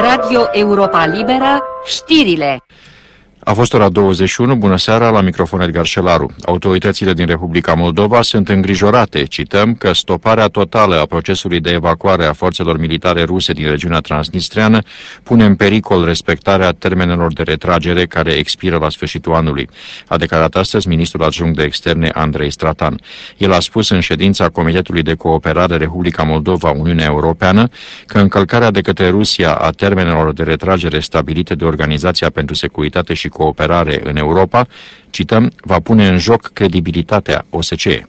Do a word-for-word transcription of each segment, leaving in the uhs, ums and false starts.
Radio Europa Liberă, știrile. A fost ora douăzeci și unu, bună seara, la microfon Edgar Șelaru. Autoritățile din Republica Moldova sunt îngrijorate, cităm, că stoparea totală a procesului de evacuare a forțelor militare ruse din regiunea transnistreană pune în pericol respectarea termenelor de retragere care expiră la sfârșitul anului, a declarat astăzi ministrul adjunct de externe Andrei Stratan. El a spus în ședința Comitetului de Cooperare Republica Moldova-Uniunea Europeană că încălcarea de către Rusia a termenelor de retragere stabilite de Organizația pentru Securitate și Cooperare în Europa, cităm, va pune în joc credibilitatea O S C E.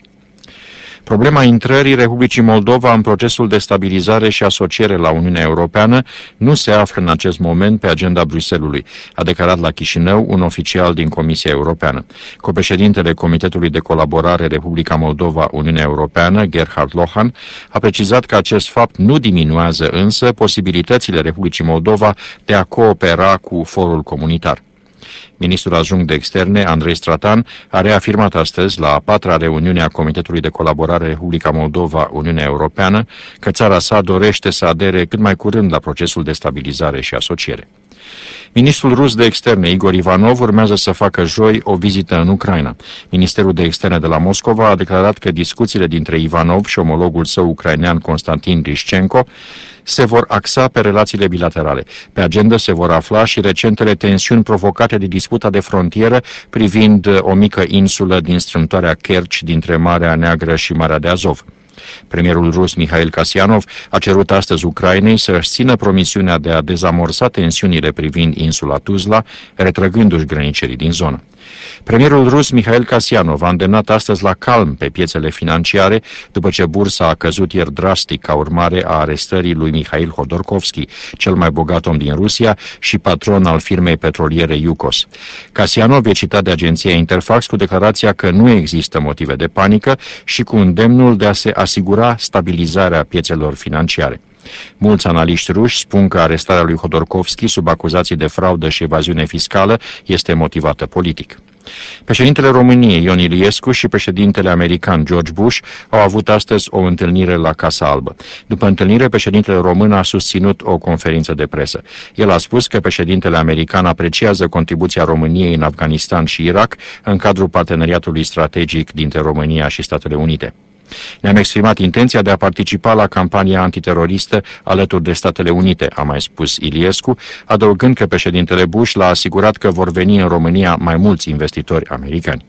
Problema intrării Republicii Moldova în procesul de stabilizare și asociere la Uniunea Europeană nu se află în acest moment pe agenda Bruxellesului, a declarat la Chișinău un oficial din Comisia Europeană. Copreședintele Comitetului de Colaborare Republica Moldova-Uniunea Europeană, Gerhard Lohan, a precizat că acest fapt nu diminuează însă posibilitățile Republicii Moldova de a coopera cu forul comunitar. Ministrul adjunct de externe, Andrei Stratan, a reafirmat astăzi, la a patra reuniune a Comitetului de Colaborare Republica Moldova-Uniunea Europeană, că țara sa dorește să adere cât mai curând la procesul de stabilizare și asociere. Ministrul rus de externe, Igor Ivanov, urmează să facă joi o vizită în Ucraina. Ministerul de externe de la Moscova a declarat că discuțiile dintre Ivanov și omologul său ucrainean Constantin Grișcenko se vor axa pe relațiile bilaterale. Pe agenda se vor afla și recentele tensiuni provocate de disputa de frontieră privind o mică insulă din strâmtoarea Kerch dintre Marea Neagră și Marea de Azov. Premierul rus Mikhail Kasyanov a cerut astăzi Ucrainei să își țină promisiunea de a dezamorsa tensiunile privind insula Tuzla, retrăgându-și granicerii din zonă. Premierul rus Mikhail Kasyanov a îndemnat astăzi la calm pe piețele financiare după ce bursa a căzut ieri drastic ca urmare a arestării lui Mikhail Hodorkovski, cel mai bogat om din Rusia și patron al firmei petroliere Yukos. Kasyanov e citat de agenția Interfax cu declarația că nu există motive de panică și cu îndemnul de a se asigura stabilizarea piețelor financiare. Mulți analiști ruși spun că arestarea lui Hodorkovski sub acuzații de fraudă și evaziune fiscală este motivată politic. Președintele României, Ion Iliescu, și președintele american, George Bush, au avut astăzi o întâlnire la Casa Albă. După întâlnire, președintele român a susținut o conferință de presă. El a spus că președintele american apreciază contribuția României în Afganistan și Irak în cadrul parteneriatului strategic dintre România și Statele Unite. Ne-am exprimat intenția de a participa la campania antiteroristă alături de Statele Unite, a mai spus Iliescu, adăugând că președintele Bush l-a asigurat că vor veni în România mai mulți investitori americani.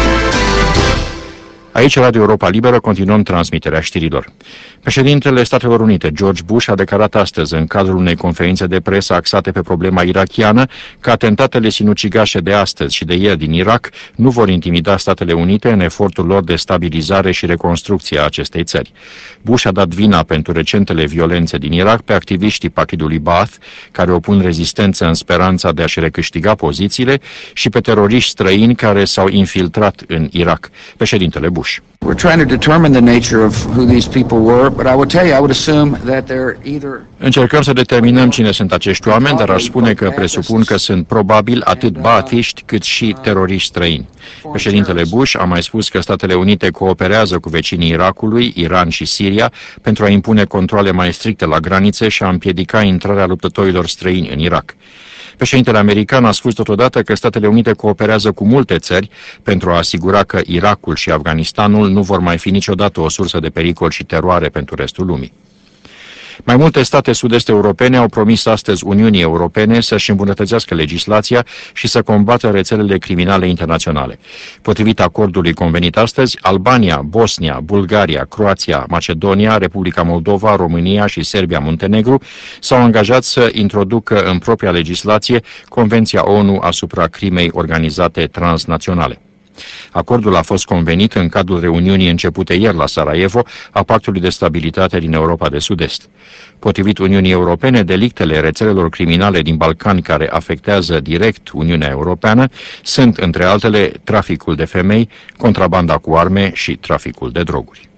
Aici, Radio Europa Liberă, continuăm transmiterea știrilor. Președintele Statelor Unite, George Bush, a declarat astăzi, în cadrul unei conferințe de presă axate pe problema irakiană, că atentatele sinucigașe de astăzi și de ieri din Irak nu vor intimida Statele Unite în efortul lor de stabilizare și reconstrucție a acestei țări. Bush a dat vina pentru recentele violențe din Irak pe activiștii partidului Baath, care opun rezistență în speranța de a-și recâștiga pozițiile, și pe teroriști străini care s-au infiltrat în Irak. Președintele Bush. We're trying to determine the nature of who these people were, but I would tell you, I would assume that they're either... Încercăm să determinăm cine sunt acești oameni, dar aș spune că presupun că sunt probabil atât baathiști cât și teroriști străini. Președintele Bush a mai spus că Statele Unite cooperează cu vecinii Irakului, Iran și Siria pentru a impune controale mai stricte la granițe și a împiedica intrarea luptătorilor străini în Irak. Președintele american a spus totodată că Statele Unite cooperează cu multe țări pentru a asigura că Irakul și Afganistanul nu vor mai fi niciodată o sursă de pericol și teroare pentru restul lumii. Mai multe state sud-est europene au promis astăzi Uniunii Europene să-și îmbunătățească legislația și să combată rețelele criminale internaționale. Potrivit acordului convenit astăzi, Albania, Bosnia, Bulgaria, Croația, Macedonia, Republica Moldova, România și Serbia-Muntenegru s-au angajat să introducă în propria legislație Convenția ONU asupra crimei organizate transnaționale. Acordul a fost convenit în cadrul reuniunii începute ieri la Sarajevo a Pactului de Stabilitate din Europa de Sud-Est. Potrivit Uniunii Europene, delictele rețelelor criminale din Balcani care afectează direct Uniunea Europeană sunt, între altele, traficul de femei, contrabanda cu arme și traficul de droguri.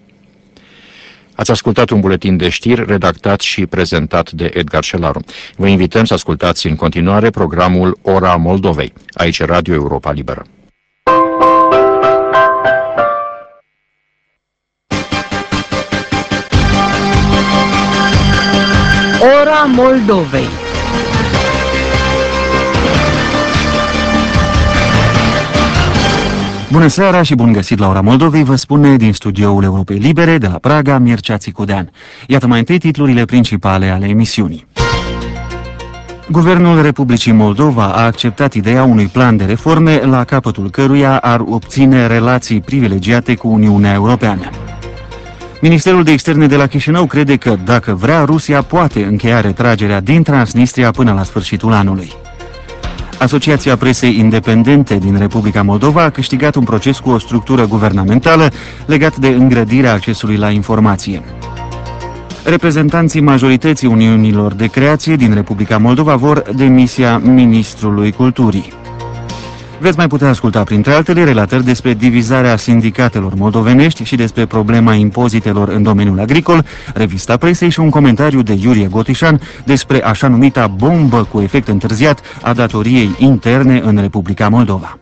Ați ascultat un buletin de știri redactat și prezentat de Edgar Șelaru. Vă invităm să ascultați în continuare programul Ora Moldovei, aici Radio Europa Liberă. Ora Moldovei. Bună seara și bun găsit la Ora Moldovei, vă spune din studioul Europei Libere de la Praga, Mircea Țicudean. Iată mai întâi titlurile principale ale emisiunii. Guvernul Republicii Moldova a acceptat ideea unui plan de reforme la capătul căruia ar obține relații privilegiate cu Uniunea Europeană. Ministerul de Externe de la Chișinău crede că, dacă vrea, Rusia poate încheia retragerea din Transnistria până la sfârșitul anului. Asociația Presei Independente din Republica Moldova a câștigat un proces cu o structură guvernamentală legat de îngrădirea accesului la informație. Reprezentanții majorității Uniunilor de Creație din Republica Moldova vor demisia Ministrului Culturii. Veți mai putea asculta, printre altele, relatări despre divizarea sindicatelor moldovenești și despre problema impozitelor în domeniul agricol, revista presei și un comentariu de Iurie Gotișan despre așa numita bombă cu efect întârziat a datoriei interne în Republica Moldova.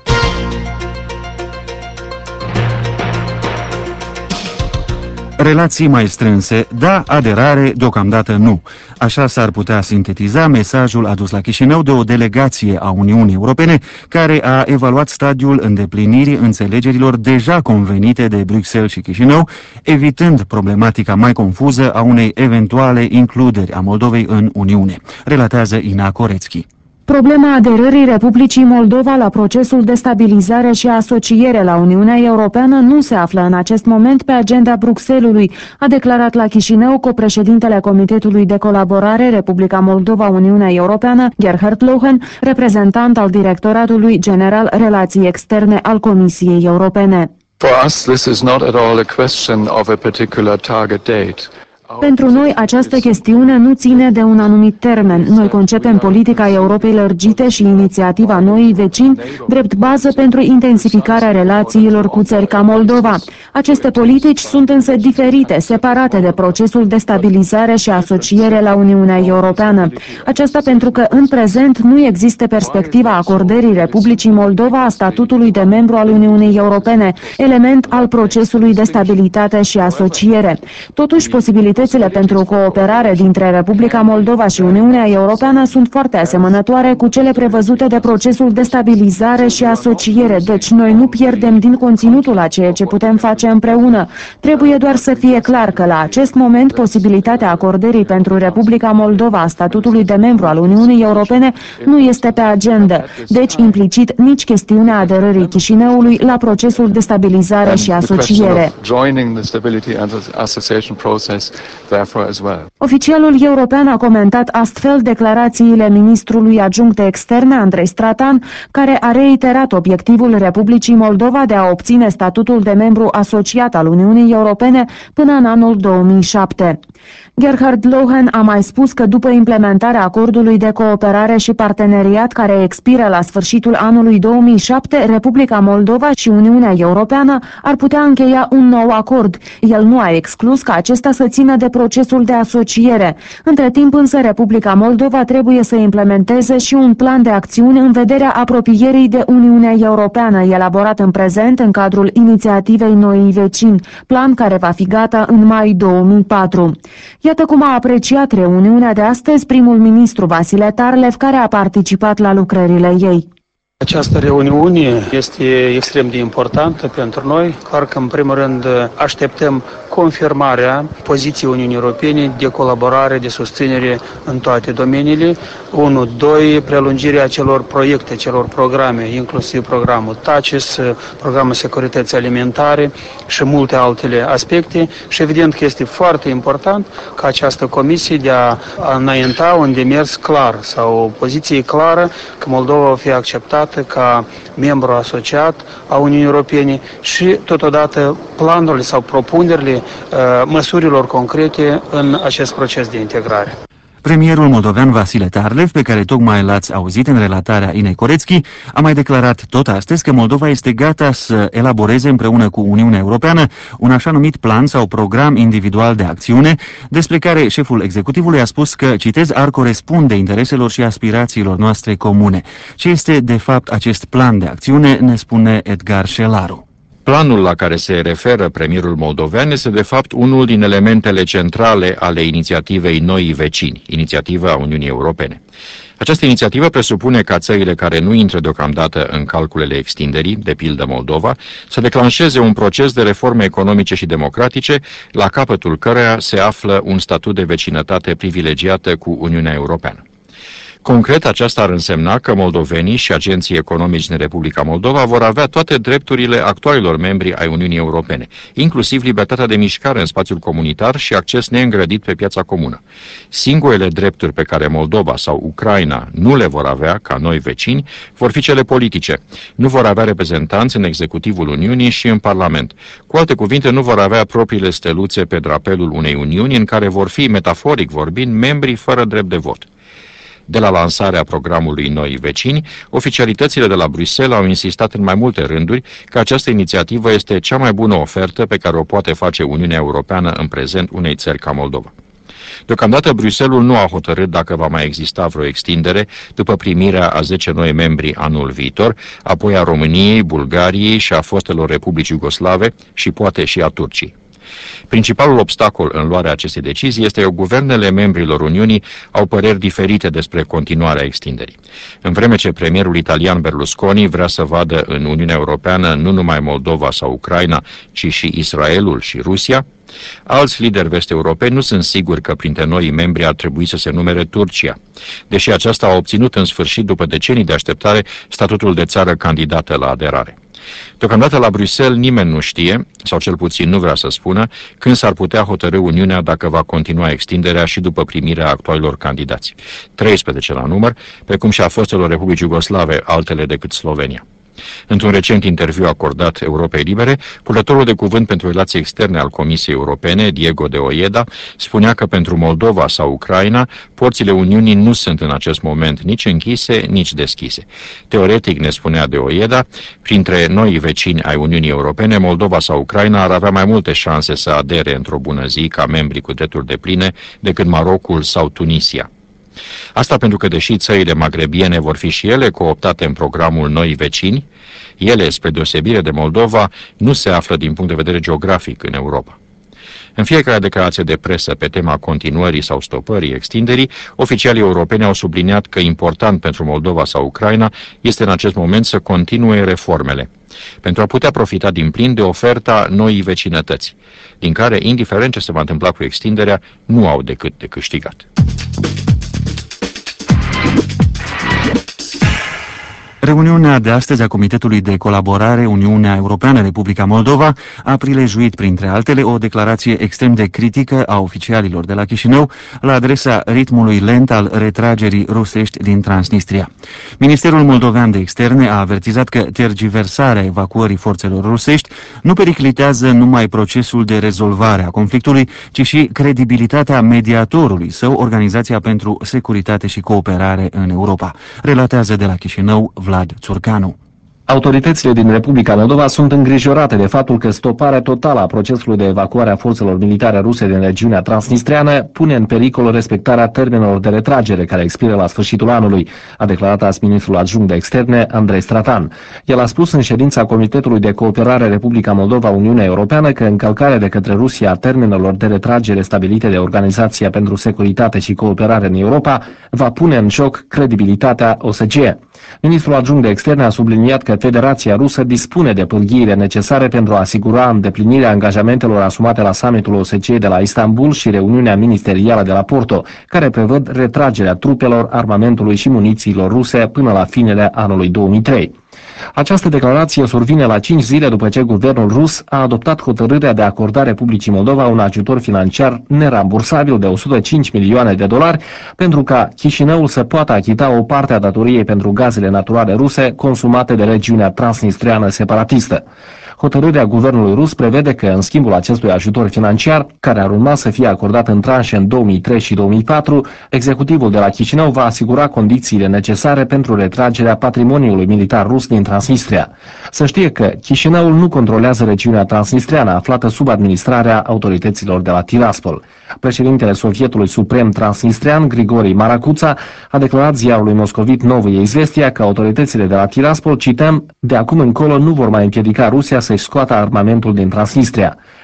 Relații mai strânse, da, aderare, deocamdată nu. Așa s-ar putea sintetiza mesajul adus la Chișinău de o delegație a Uniunii Europene care a evaluat stadiul îndeplinirii înțelegerilor deja convenite de Bruxelles și Chișinău, evitând problematica mai confuză a unei eventuale includeri a Moldovei în Uniune, relatează Ina Corețchi. Problema aderării Republicii Moldova la procesul de stabilizare și asociere la Uniunea Europeană nu se află în acest moment pe agenda Bruxellesului, a declarat la Chișinău copreședintele Comitetului de Colaborare Republica Moldova-Uniunea Europeană, Gerhard Lohen, reprezentant al Directoratului General Relații Externe al Comisiei Europene. For us, this is not at all a question of a particular target date. Pentru noi, această chestiune nu ține de un anumit termen. Noi concepem politica Europei lărgite și inițiativa noii vecini drept bază pentru intensificarea relațiilor cu țări ca Moldova. Aceste politici sunt însă diferite, separate de procesul de stabilizare și asociere la Uniunea Europeană. Aceasta pentru că, în prezent, nu există perspectiva acordării Republicii Moldova a statutului de membru al Uniunii Europene, element al procesului de stabilitate și asociere. Totuși, posibilitatea pentru cooperare dintre Republica Moldova și Uniunea Europeană sunt foarte asemănătoare cu cele prevăzute de procesul de stabilizare și asociere, deci noi nu pierdem din conținutul a ceea ce putem face împreună. Trebuie doar să fie clar că la acest moment posibilitatea acordării pentru Republica Moldova a statutului de membru al Uniunii Europene nu este pe agenda, deci implicit nici chestiunea aderării Chișinăului la procesul de stabilizare și asociere. Oficialul european a comentat astfel declarațiile ministrului adjunct de externe Andrei Stratan, care a reiterat obiectivul Republicii Moldova de a obține statutul de membru asociat al Uniunii Europene până în anul două mii șapte. Gerhard Lohen a mai spus că după implementarea acordului de cooperare și parteneriat care expiră la sfârșitul anului două mii șapte, Republica Moldova și Uniunea Europeană ar putea încheia un nou acord. El nu a exclus ca acesta să țină de procesul de asociere. Între timp însă Republica Moldova trebuie să implementeze și un plan de acțiune în vederea apropierii de Uniunea Europeană, elaborat în prezent în cadrul inițiativei Noii Vecini, plan care va fi gata în mai două mii patru. Iată cum a apreciat reuniunea de astăzi primul ministru Vasile Tarlev, care a participat la lucrările ei. Această reuniune este extrem de importantă pentru noi. Clar că, în primul rând, așteptăm confirmarea poziției Uniunii Europene de colaborare, de susținere în toate domeniile. unu. doi. Prelungirea celor proiecte, celor programe, inclusiv programul TACIS, programul securității alimentare și multe altele aspecte. Și evident că este foarte important ca această comisie de a înainta un demers clar sau o poziție clară că Moldova va fi acceptată ca membru asociat a Uniunii Europene și totodată planurile sau propunerile măsurilor concrete în acest proces de integrare. Premierul moldovean Vasile Tarlev, pe care tocmai l-ați auzit în relatarea Inei Corețchi, a mai declarat tot astăzi că Moldova este gata să elaboreze împreună cu Uniunea Europeană un așa numit plan sau program individual de acțiune, despre care șeful executivului a spus că, citez, ar corespunde intereselor și aspirațiilor noastre comune. Ce este, de fapt, acest plan de acțiune, ne spune Edgar Șelaru. Planul la care se referă premierul moldovean este de fapt unul din elementele centrale ale inițiativei Noii Vecini, inițiativa Uniunii Europene. Această inițiativă presupune ca țările care nu intră deocamdată în calculele extinderii, de pildă Moldova, să declanșeze un proces de reforme economice și democratice, la capătul căreia se află un statut de vecinătate privilegiată cu Uniunea Europeană. Concret, aceasta ar însemna că moldovenii și agenții economici din Republica Moldova vor avea toate drepturile actualilor membri ai Uniunii Europene, inclusiv libertatea de mișcare în spațiul comunitar și acces neîngrădit pe piața comună. Singurele drepturi pe care Moldova sau Ucraina nu le vor avea, ca noi vecini, vor fi cele politice. Nu vor avea reprezentanți în executivul Uniunii și în Parlament. Cu alte cuvinte, nu vor avea propriile steluțe pe drapelul unei Uniuni în care vor fi, metaforic vorbind, membri fără drept de vot. De la lansarea programului Noi Vecini, oficialitățile de la Bruxelles au insistat în mai multe rânduri că această inițiativă este cea mai bună ofertă pe care o poate face Uniunea Europeană în prezent unei țări ca Moldova. Deocamdată, Bruxelles nu a hotărât dacă va mai exista vreo extindere după primirea a zece noi membri anul viitor, apoi a României, Bulgariei și a fostelor republici iugoslave și poate și a Turciei. Principalul obstacol în luarea acestei decizii este că guvernele membrilor Uniunii au păreri diferite despre continuarea extinderii. În vreme ce premierul italian Berlusconi vrea să vadă în Uniunea Europeană nu numai Moldova sau Ucraina, ci și Israelul și Rusia, alți lideri vest-europeni nu sunt siguri că printre noii membri ar trebui să se numere Turcia, deși aceasta a obținut în sfârșit, după decenii de așteptare, statutul de țară candidată la aderare. Deocamdată la Bruxelles nimeni nu știe, sau cel puțin nu vrea să spună, când s-ar putea hotărî Uniunea dacă va continua extinderea și după primirea actualilor candidați. treisprezece la număr, precum și a fostelor republici iugoslave, altele decât Slovenia. Într-un recent interviu acordat Europei Libere, purtătorul de cuvânt pentru relații externe al Comisiei Europene, Diego de Ojeda, spunea că pentru Moldova sau Ucraina, porțile Uniunii nu sunt în acest moment nici închise, nici deschise. Teoretic, ne spunea de Ojeda, printre noi vecini ai Uniunii Europene, Moldova sau Ucraina ar avea mai multe șanse să adere într-o bună zi ca membri cu drepturi depline decât Marocul sau Tunisia. Asta pentru că, deși țările magrebiene vor fi și ele cooptate în programul Noi Vecini, ele, spre deosebire de Moldova, nu se află din punct de vedere geografic în Europa. În fiecare declarație de presă pe tema continuării sau stopării extinderii, oficialii europeni au subliniat că important pentru Moldova sau Ucraina este în acest moment să continue reformele, pentru a putea profita din plin de oferta noii vecinătăți, din care, indiferent ce se va întâmpla cu extinderea, nu au decât de câștigat. Reuniunea de astăzi a Comitetului de Colaborare Uniunea Europeană-Republica Moldova a prilejuit, printre altele, o declarație extrem de critică a oficialilor de la Chișinău la adresa ritmului lent al retragerii rusești din Transnistria. Ministerul Moldovean de Externe a avertizat că tergiversarea evacuării forțelor rusești nu periclitează numai procesul de rezolvare a conflictului, ci și credibilitatea mediatorului său, Organizația pentru Securitate și Cooperare în Europa. Relatează de la Chișinău Vlad Țurcanu. Autoritățile din Republica Moldova sunt îngrijorate de faptul că stoparea totală a procesului de evacuare a forțelor militare ruse din regiunea transnistreană pune în pericol respectarea termenelor de retragere care expiră la sfârșitul anului, a declarat azi ministrul adjunct de externe Andrei Stratan. El a spus în ședința Comitetului de Cooperare Republica Moldova-Uniunea Europeană că încălcarea de către Rusia a termenelor de retragere stabilite de Organizația pentru Securitate și Cooperare în Europa va pune în joc credibilitatea O S C E. Ministrul adjunct de externe a subliniat că Federația Rusă dispune de pârghiile necesare pentru a asigura îndeplinirea angajamentelor asumate la summitul O S C E de la Istanbul și reuniunea ministerială de la Porto, care prevăd retragerea trupelor, armamentului și munițiilor ruse până la finele anului două mii trei. Această declarație survine la cinci zile după ce guvernul rus a adoptat hotărârea de a acorda Republicii Moldova un ajutor financiar nerambursabil de o sută cinci milioane de dolari pentru ca Chișinăul să poată achita o parte a datoriei pentru gazele naturale ruse consumate de regiunea transnistreană separatistă. Hotărârea guvernului rus prevede că, în schimbul acestui ajutor financiar, care ar urma să fie acordat în tranșe în două mii trei și două mii patru, executivul de la Chișinău va asigura condițiile necesare pentru retragerea patrimoniului militar rus din Transnistria. Să știe că Chișinăul nu controlează regiunea transnistreană, aflată sub administrarea autorităților de la Tiraspol. Președintele Sovietului Suprem Transnistrean, Grigori Maracuța, a declarat ziarului moscovit Novoye Izvestia că autoritățile de la Tiraspol, cităm, de acum încolo nu vor mai împiedica Rusia să-și scoată armamentul din Transnistria.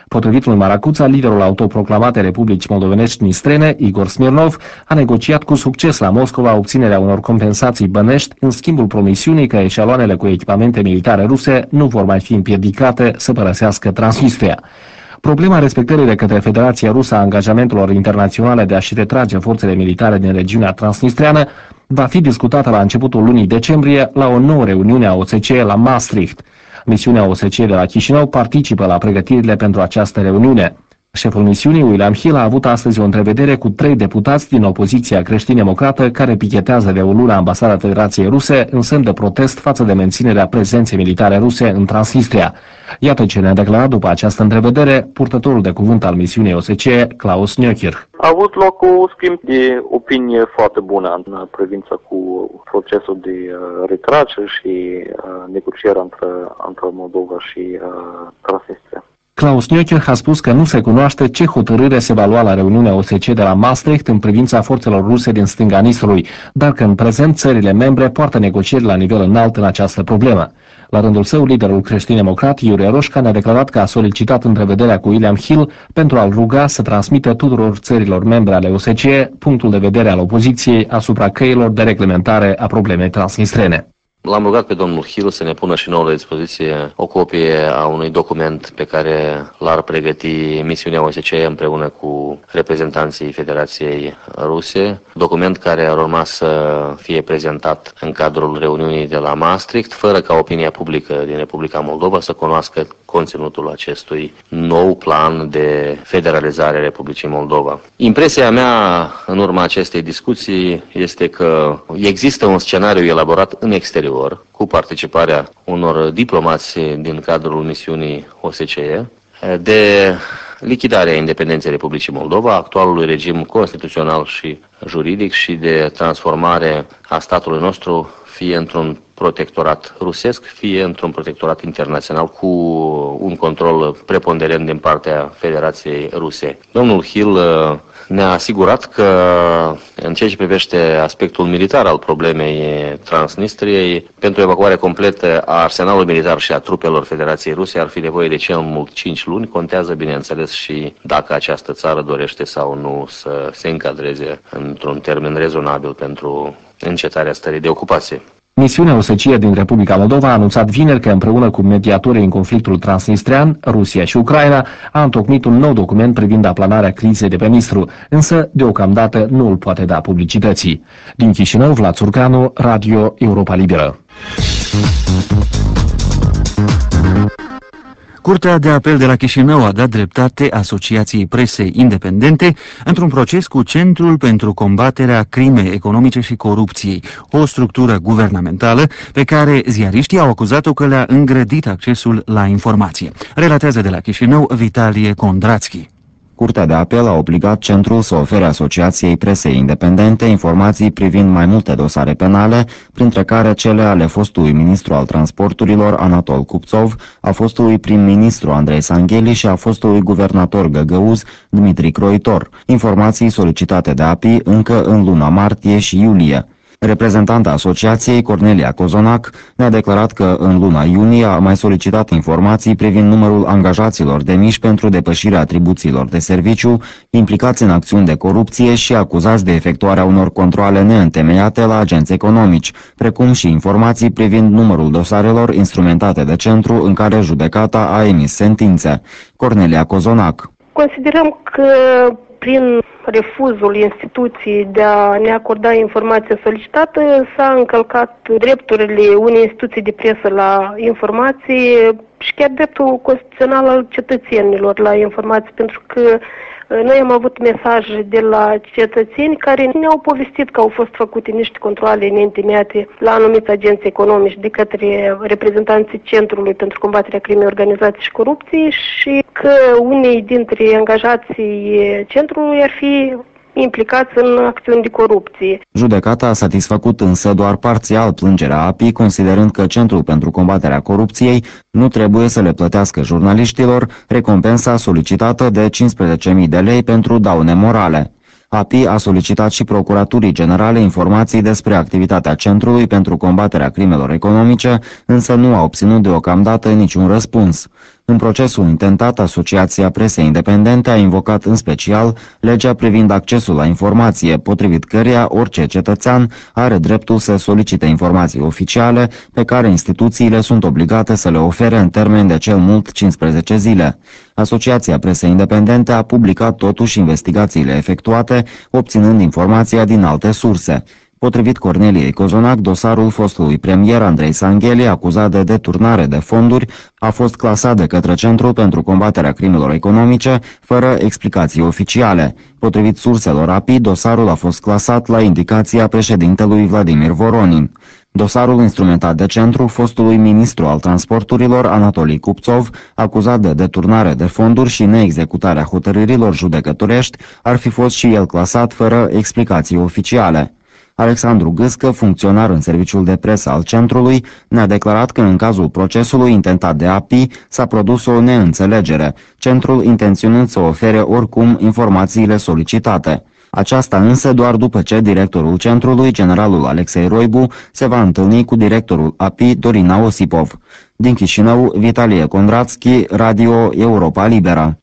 Potrivit lui Maracuța, liderul autoproclamatei Republici Moldovenești Nistrene, Igor Smirnov, a negociat cu succes la Moscova obținerea unor compensații bănești în schimbul promisiunii că eșaloanele cu echipamente militare ruse nu vor mai fi împiedicate să părăsească Transnistria. Problema respectării de către Federația Rusă a angajamentelor internaționale de a-și retrage forțele militare din regiunea transnistreană va fi discutată la începutul lunii decembrie la o nouă reuniune a O S C E la Maastricht. Misiunea O S C E de la Chișinău participă la pregătirile pentru această reuniune. Șeful misiunii, William Hill, a avut astăzi o întrevedere cu trei deputați din opoziția creștin-democrată care pichetează de o lună ambasada Federației Ruse în semn de protest față de menținerea prezenței militare ruse în Transnistria. Iată ce ne-a declarat după această întrevedere purtătorul de cuvânt al misiunii O S C E, Klaus Nökirch. A avut loc un schimb de opinie foarte bună în privința cu procesul de uh, retragere și uh, negociere între, între Moldova și uh, Transnistria. Klaus Nökirch a spus că nu se cunoaște ce hotărâre se va lua la reuniunea O S C E de la Maastricht în privința forțelor ruse din stânga Nistrului, dar că în prezent țările membre poartă negocieri la nivel înalt în această problemă. La rândul său, liderul creștin-democrat Iurie Roșca ne-a declarat că a solicitat întrevederea cu William Hill pentru a-l ruga să transmită tuturor țărilor membre ale O S C E punctul de vedere al opoziției asupra căilor de reglementare a problemei transnistrene. L-am rugat pe domnul Hill să ne pună și nouă la dispoziție o copie a unui document pe care l-ar pregăti misiunea O S C E împreună cu reprezentanții Federației Ruse, document care ar urma să fie prezentat în cadrul reuniunii de la Maastricht, fără ca opinia publică din Republica Moldova să cunoască conținutul acestui nou plan de federalizare a Republicii Moldova. Impresia mea în urma acestei discuții este că există un scenariu elaborat în exterior cu participarea unor diplomați din cadrul misiunii O S C E de lichidarea independenței Republicii Moldova, actualului regim constituțional și juridic și de transformare a statului nostru fie într-un protectorat rusesc, fie într-un protectorat internațional cu un control preponderent din partea Federației Ruse. Domnul Hill ne-a asigurat că în ceea ce privește aspectul militar al problemei Transnistriei, pentru evacuarea completă a arsenalului militar și a trupelor Federației Ruse ar fi nevoie de cel mult cinci luni. Contează, bineînțeles, și dacă această țară dorește sau nu să se încadreze într-un termen rezonabil pentru încetarea stării de ocupație. Misiunea O S C E din Republica Moldova a anunțat vineri că împreună cu mediatorii în conflictul transnistrean, Rusia și Ucraina, a întocmit un nou document privind aplanarea crizei de pe Nistru, însă deocamdată nu îl poate da publicității. Din Chișinău, Vlad Surcanu, Radio Europa Liberă. Curtea de apel de la Chișinău a dat dreptate Asociației Presei Independente într-un proces cu Centrul pentru combaterea crimei economice și corupției, o structură guvernamentală pe care ziariștii au acuzat-o că le-a îngrădit accesul la informație. Relatează de la Chișinău Vitalie Kondrațchi. Curtea de apel a obligat centrul să ofere Asociației Presei Independente informații privind mai multe dosare penale, printre care cele ale fostului ministru al transporturilor Anatol Cupțov, a fostului prim-ministru Andrei Sangheli și a fostului guvernator găgăuz Dmitri Croitor, informații solicitate de A P I încă în luna martie și iulie. Reprezentanta asociației, Cornelia Cozonac, ne-a declarat că în luna iunie a mai solicitat informații privind numărul angajaților demiși pentru depășirea atribuțiilor de serviciu, implicați în acțiuni de corupție și acuzați de efectuarea unor controale neîntemeiate la agenți economici, precum și informații privind numărul dosarelor instrumentate de centru în care judecata a emis sentințe. Cornelia Cozonac. Considerăm că prin refuzul instituției de a ne acorda informația solicitată s-a încălcat drepturile unei instituții de presă la informații și chiar dreptul constituțional al cetățenilor la informații, pentru că noi am avut mesaje de la cetățeni care ne-au povestit că au fost făcute niște controale neîntemeiate la anumiți agenți economici de către reprezentanții Centrului pentru combaterea crimei organizate și corupției și că unii dintre angajații Centrului ar fi implicați în acțiuni de corupție. Judecata a satisfăcut însă doar parțial plângerea A P I, considerând că Centrul pentru combaterea corupției nu trebuie să le plătească jurnaliștilor recompensa solicitată de cincisprezece mii de lei pentru daune morale. A P I a solicitat și Procuraturii Generale informații despre activitatea Centrului pentru combaterea crimelor economice, însă nu a obținut deocamdată niciun răspuns. În procesul intentat, Asociația Presei Independente a invocat în special legea privind accesul la informație, potrivit căreia orice cetățean are dreptul să solicite informații oficiale pe care instituțiile sunt obligate să le ofere în termen de cel mult cincisprezece zile. Asociația Presei Independente a publicat totuși investigațiile efectuate, obținând informația din alte surse. Potrivit Corneliei Cozonac, dosarul fostului premier Andrei Sangheli, acuzat de deturnare de fonduri, a fost clasat de către Centrul pentru combaterea crimelor economice, fără explicații oficiale. Potrivit surselor A P I, dosarul a fost clasat la indicația președintelui Vladimir Voronin. Dosarul instrumentat de Centru fostului ministru al transporturilor Anatolii Cupțov, acuzat de deturnare de fonduri și neexecutarea hotărârilor judecătorești, ar fi fost și el clasat fără explicații oficiale. Alexandru Gâscă, funcționar în serviciul de presă al Centrului, ne-a declarat că în cazul procesului intentat de A P I s-a produs o neînțelegere, Centrul intenționând să ofere oricum informațiile solicitate. Aceasta însă doar după ce directorul Centrului, generalul Alexei Roibu, se va întâlni cu directorul A P I, Dorina Osipov. Din Chișinău, Vitalie Condratski, Radio Europa Libera.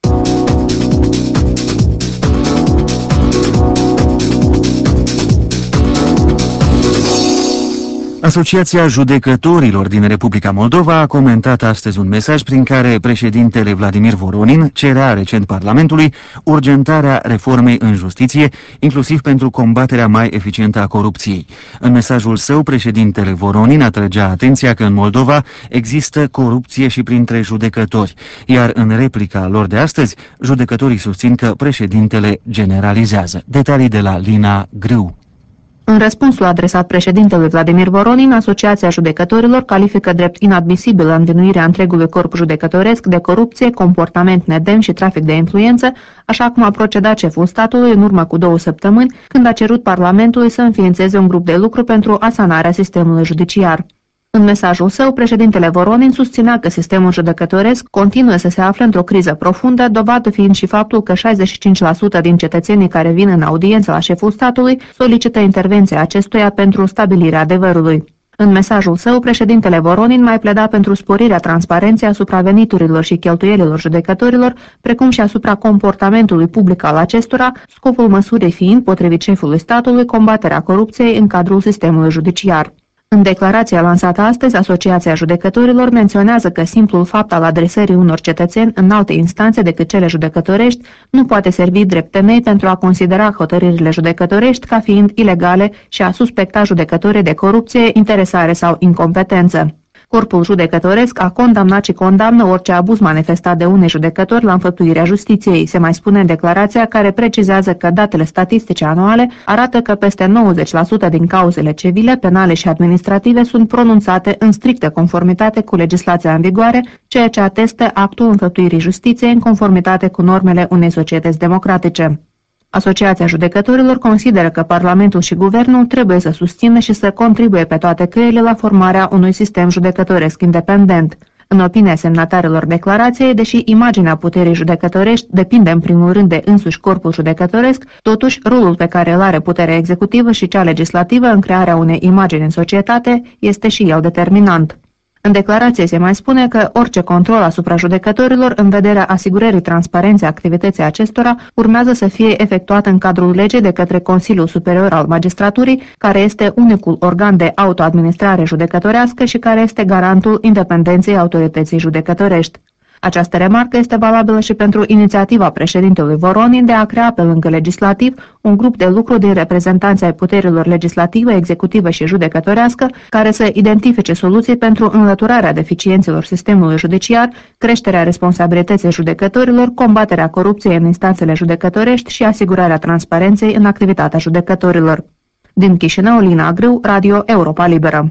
Asociația Judecătorilor din Republica Moldova a comentat astăzi un mesaj prin care președintele Vladimir Voronin cerea recent Parlamentului urgentarea reformei în justiție, inclusiv pentru combaterea mai eficientă a corupției. În mesajul său, președintele Voronin atrăgea atenția că în Moldova există corupție și printre judecători, iar în replica lor de astăzi, judecătorii susțin că președintele generalizează. Detalii de la Lina Grâu. În răspunsul adresat președintelui Vladimir Voronin, Asociația Judecătorilor califică drept inadmisibilă învinuirea întregului corp judecătoresc de corupție, comportament nedemn și trafic de influență, așa cum a procedat șeful statului în urmă cu două săptămâni, când a cerut Parlamentului să înființeze un grup de lucru pentru asanarea sistemului judiciar. În mesajul său, președintele Voronin susținea că sistemul judecătoresc continuă să se afle într-o criză profundă, dovadă fiind și faptul că șaizeci și cinci la sută din cetățenii care vin în audiență la șeful statului solicită intervenția acestuia pentru stabilirea adevărului. În mesajul său, președintele Voronin mai pleda pentru sporirea transparenței asupra veniturilor și cheltuielilor judecătorilor, precum și asupra comportamentului public al acestora, scopul măsurii fiind, potrivit șefului statului, combaterea corupției în cadrul sistemului judiciar. În declarația lansată astăzi, Asociația Judecătorilor menționează că simplul fapt al adresării unor cetățeni în alte instanțe decât cele judecătorești nu poate servi drept temei pentru a considera hotărârile judecătorești ca fiind ilegale și a suspecta judecătorii de corupție, interesare sau incompetență. Corpul judecătoresc a condamnat și condamnă orice abuz manifestat de unei judecători la înfăptuirea justiției. Se mai spune în declarația, care precizează că datele statistice anuale arată că peste nouăzeci la sută din cauzele civile, penale și administrative sunt pronunțate în strictă conformitate cu legislația în vigoare, ceea ce atestă actul înfăptuirii justiției în conformitate cu normele unei societăți democratice. Asociația Judecătorilor consideră că Parlamentul și Guvernul trebuie să susțină și să contribuie pe toate căile la formarea unui sistem judecătoresc independent. În opinia semnatarilor declarației, deși imaginea puterii judecătorești depinde în primul rând de însuși corpul judecătoresc, totuși rolul pe care îl are puterea executivă și cea legislativă în crearea unei imagini în societate este și el determinant. În declarație se mai spune că orice control asupra judecătorilor în vederea asigurării transparenței activității acestora urmează să fie efectuat în cadrul legii de către Consiliul Superior al Magistraturii, care este unicul organ de autoadministrare judecătorească și care este garantul independenței autorității judecătorești. Această remarcă este valabilă și pentru inițiativa președintelui Voronin de a crea pe lângă legislativ un grup de lucru din reprezentanții ai puterilor legislativă, executivă și judecătorească care să identifice soluții pentru înlăturarea deficiențelor sistemului judiciar, creșterea responsabilității judecătorilor, combaterea corupției în instanțele judecătorești și asigurarea transparenței în activitatea judecătorilor. Din Chișinău, Lina Grâu, Radio Europa Liberă.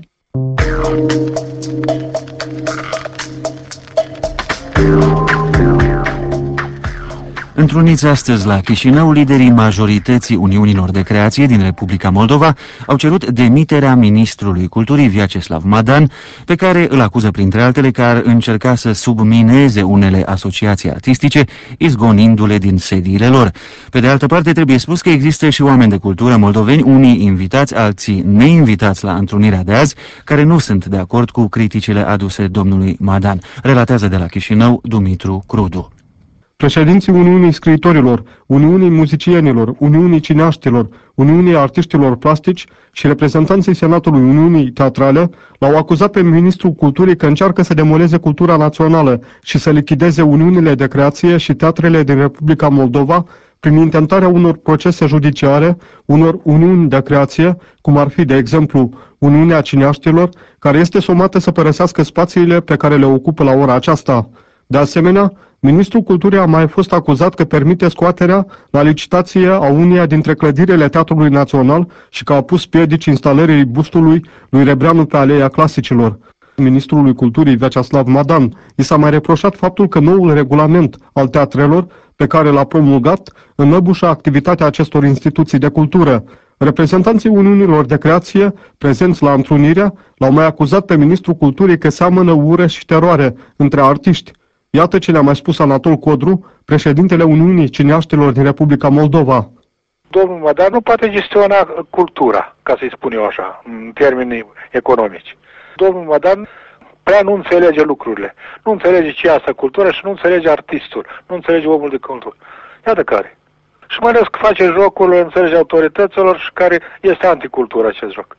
Întruniți astăzi la Chișinău, liderii majorității Uniunilor de Creație din Republica Moldova au cerut demiterea ministrului culturii Vyacheslav Madan, pe care îl acuză printre altele că ar încerca să submineze unele asociații artistice, izgonindu-le din sediile lor. Pe de altă parte, trebuie spus că există și oameni de cultură moldoveni, unii invitați, alții neinvitați la întrunirea de azi, care nu sunt de acord cu criticile aduse domnului Madan. Relatează de la Chișinău Dumitru Crudu. Președinții Uniunii Scriitorilor, Uniunii Muzicienilor, Uniunii Cineaștilor, Uniunii Artiștilor Plastici și reprezentanții Senatului Uniunii Teatrale l-au acuzat pe Ministrul Culturii că încearcă să demoleze cultura națională și să lichideze Uniunile de Creație și teatrele din Republica Moldova prin intentarea unor procese judiciare, unor uniuni de creație, cum ar fi, de exemplu, Uniunea Cineaștilor, care este somată să părăsească spațiile pe care le ocupă la ora aceasta. De asemenea, Ministrul Culturii a mai fost acuzat că permite scoaterea la licitație a uneia dintre clădirile Teatrului Național și că a pus piedici instalării bustului lui Rebreanu pe Aleea Clasicilor. Ministrului Culturii Vyacheslav Madan i s-a mai reproșat faptul că noul regulament al teatrelor pe care l-a promulgat înăbușă activitatea acestor instituții de cultură. Reprezentanții Uniunilor de Creație, prezenți la întrunire, l-au mai acuzat pe Ministrul Culturii că seamănă ură și teroare între artiști. Iată ce le-a mai spus Anatol Codru, președintele Uniunii Cineaștilor din Republica Moldova. Domnul Madan nu poate gestiona cultura, ca să-i spun eu așa, în termeni economici. Domnul Madan prea nu înțelege lucrurile. Nu înțelege ce e asta cultură și nu înțelege artistul, nu înțelege omul de cultură. Iată care. Și mai ales că face jocul, înțelege autorităților și care este anticultură acest joc.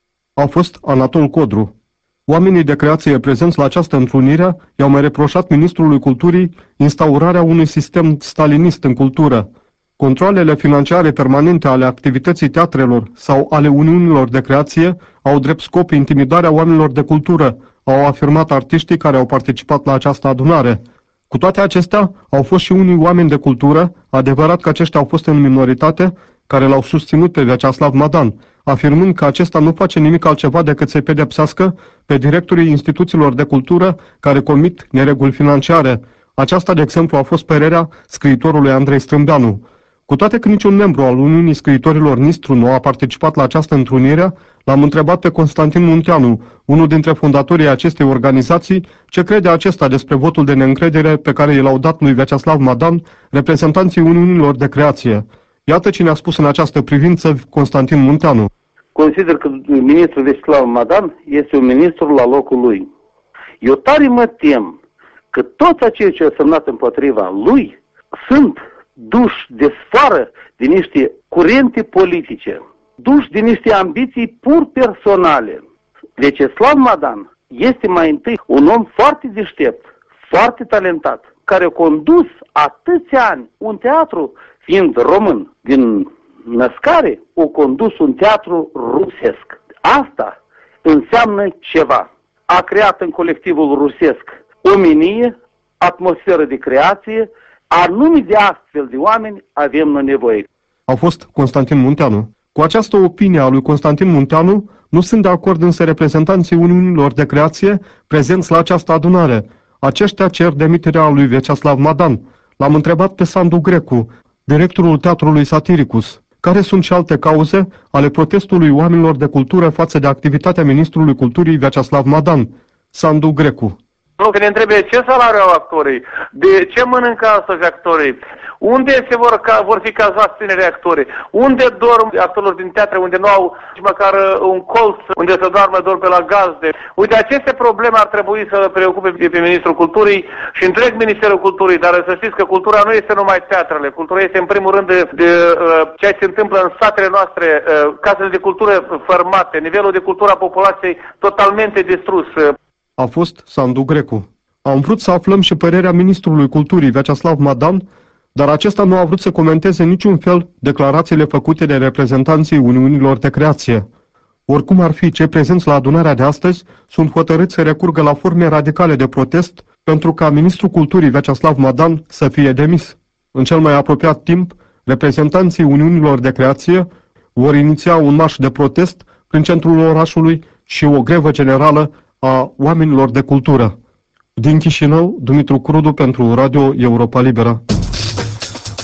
A fost Anatol Codru. Oamenii de creație prezenți la această întrunire i-au mai reproșat Ministrului Culturii instaurarea unui sistem stalinist în cultură. Controalele financiare permanente ale activității teatrelor sau ale uniunilor de creație au drept scop intimidarea oamenilor de cultură, au afirmat artiștii care au participat la această adunare. Cu toate acestea, au fost și unii oameni de cultură, adevărat că aceștia au fost în minoritate, care l-au susținut pe Vyacheslav Madan, afirmând că acesta nu face nimic altceva decât să-i pedepsească pe directorii instituțiilor de cultură care comit nereguli financiare. Aceasta, de exemplu, a fost părerea scriitorului Andrei Strâmbeanu. Cu toate că niciun membru al Uniunii Scriitorilor Nistru nu a participat la această întrunire, l-am întrebat pe Constantin Munteanu, unul dintre fondatorii acestei organizații, ce crede acesta despre votul de neîncredere pe care i l-au dat lui Vyacheslav Madan, reprezentanții Uniunilor de Creație. Iată ce ne-a spus în această privință Constantin Munteanu. Consider că ministrul Vyacheslav Madan este un ministru la locul lui. Eu tare mă tem că toți acei ce au semnat împotriva lui sunt duși de sfoară de niște curente politice, duși de niște ambiții pur personale. Vyacheslav Madan este mai întâi un om foarte deștept, foarte talentat, care a condus atâția ani un teatru, fiind român din născare, a condus un teatru rusesc. Asta înseamnă ceva. A creat în colectivul rusesc omenie, atmosferă de creație, anume de astfel de oameni avem noi nevoie. A fost Constantin Munteanu. Cu această opinie a lui Constantin Munteanu nu sunt de acord însă reprezentanții Uniunilor de Creație prezenți la această adunare. Aceștia cer demiterea lui Vyacheslav Madan. L-am întrebat pe Sandu Grecu, directorul Teatrului Satiricus, care sunt și alte cauze ale protestului oamenilor de cultură față de activitatea Ministrului Culturii Vyacheslav Madan. Sandu Grecu. Nu, că ne întrebe ce salariu au actorii, de ce mănâncă astăzi actorii, unde se vor, ca, vor fi cazați tinerii actorii, unde dorm actorilor din teatre, unde nu au nici măcar un colț, unde să doarmă doar pe la gazde. Uite, aceste probleme ar trebui să preocupe pe Ministrul Culturii și întreg Ministerul Culturii, dar să știți că cultura nu este numai teatrele, cultura este în primul rând de, de uh, ceea ce se întâmplă în satele noastre, uh, casele de cultură fărmate, nivelul de cultură a populației totalmente distrus. A fost Sandu Grecu. Am vrut să aflăm și părerea Ministrului Culturii Vyacheslav Madan, dar acesta nu a vrut să comenteze niciun fel declarațiile făcute de reprezentanții Uniunilor de Creație. Oricum ar fi, cei prezenți la adunarea de astăzi sunt hotărâți să recurgă la forme radicale de protest pentru ca Ministrul Culturii Vyacheslav Madan să fie demis. În cel mai apropiat timp, reprezentanții Uniunilor de Creație vor iniția un marș de protest prin centrul orașului și o grevă generală a oamenilor de cultură. Din Chișinău, Dumitru Crudu pentru Radio Europa Liberă.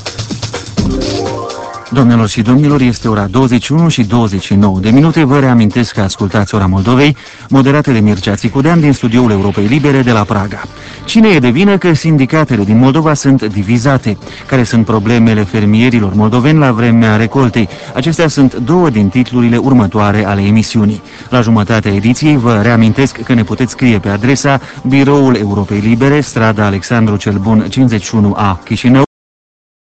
Doamnelor și domnilor, este ora douăzeci și unu și douăzeci și nouă de minute. Vă reamintesc că ascultați Ora Moldovei, moderată de Mircea Țicudean din studioul Europei Libere de la Praga. Cine e de vină că sindicatele din Moldova sunt divizate? Care sunt problemele fermierilor moldoveni la vremea recoltei? Acestea sunt două din titlurile următoare ale emisiunii. La jumătatea ediției vă reamintesc că ne puteți scrie pe adresa Biroul Europei Libere, strada Alexandru cel Bun cincizeci și unu A, Chișinău,